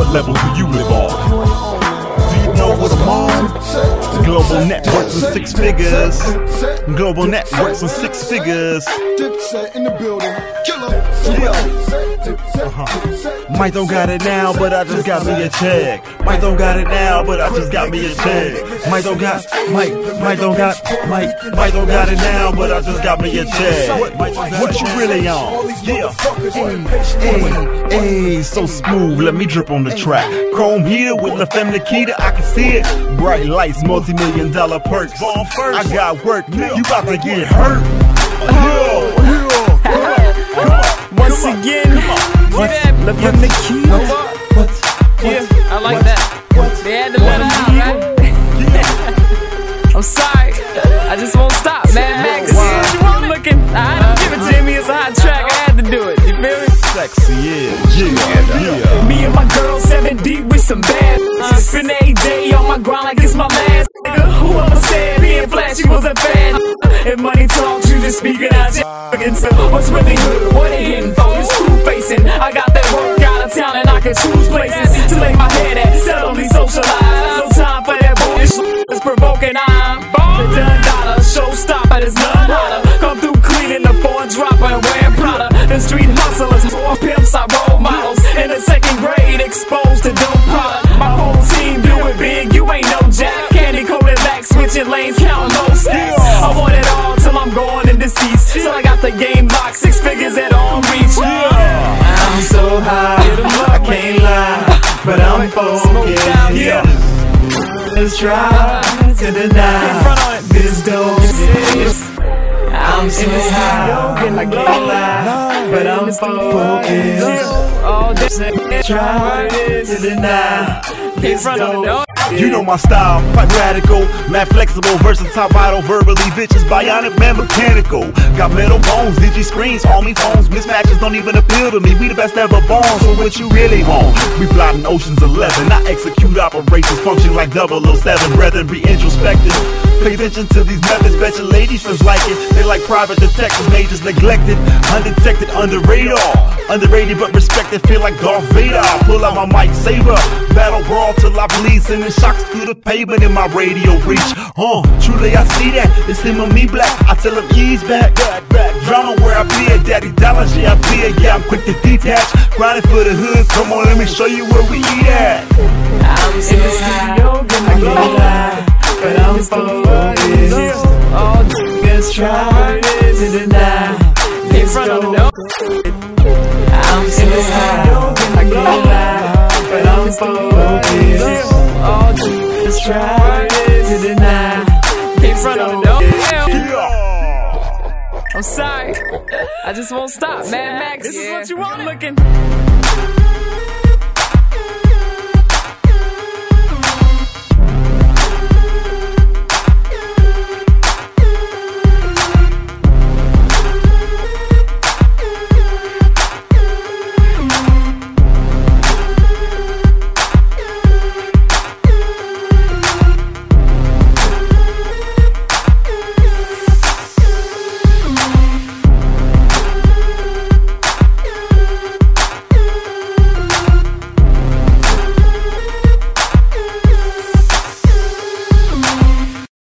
What level do you live on? Do you know what I'm on? Global networks and six figures. Global networks and six figures. In the building. Mike don't got it now, but I just got me a check. Mike don't got it now, but I just got me a check. Mike don't got it now, but I just got me a check. What you really on? Yeah. Hey, so smooth, let me drip on the track. Chrome heater with La Femme Nikita, I can see it. Bright lights, multi-million-dollar perks. I got work, you about to get hurt. Once again, La Femme Nikita. Yeah, I like that. They had to let him out, right? I'm sorry, I just won't stop, man. Max, you looking? I don't give it to me, it's a hot track. I had to do it. You feel me? Sexy, yeah. Me and my girl 7 deep with some bad. Spend every day on my grind like it's my last. Nigga, whoever said being flashy was a fad. If money talks, you just speak it out. What's really good? What they hitting for? You screw facing. I got that work out of town and I can choose places to lay my head at. Seldom socialize. No time for that bullshit. It's provoking. I'm the done dollar. Showstopper, there's none hotter. Come through cleaning the 4-dropper and wearing Prada. The street hustlers, pimps, I role models. In the 2nd grade, exposed to dope product. My whole team do it big. You ain't no jack. Candy coated back, switching lanes, counting low stacks. I want it all till I'm gone and deceased. So I got the game locked, 6 figures at arm reach. I'm so high, I can't lie, but I'm focused. Let's try to deny this dose. I'm so high, I can't lie, but I'm focused. Try to deny this dose. You know my style, quite radical, mad flexible, versatile, vital, verbally vicious, bionic, man, mechanical. Got metal bones, digi screens, all me phones, mismatches don't even appeal to me. We the best ever born, so what you really want? We plotting Ocean's 11, I execute operations, function like 007. Brethren, be introspective. Pay attention to these methods, bet your ladies friends like it. They like private detectives, majors neglected, undetected, under radar. Underrated but respected, feel like Darth Vader. I pull out my mic saber, battle brawl till I bleed, sending shocks through the pavement in my radio reach. Truly I see that, it's him and me black. I tell him ease back. Drama where I be at, daddy dollars, yeah I be at. Yeah, I'm quick to detach, grinding for the hood. Come on, let me show you where we eat at. I'm so high, I can't lie, but I'm focused. All niggas try to deny this dope. I'm so high, I can't lie, but I'm focused. All niggas try to deny this dope. I'm sorry, I just won't stop, man. Max, this is what you want. Looking.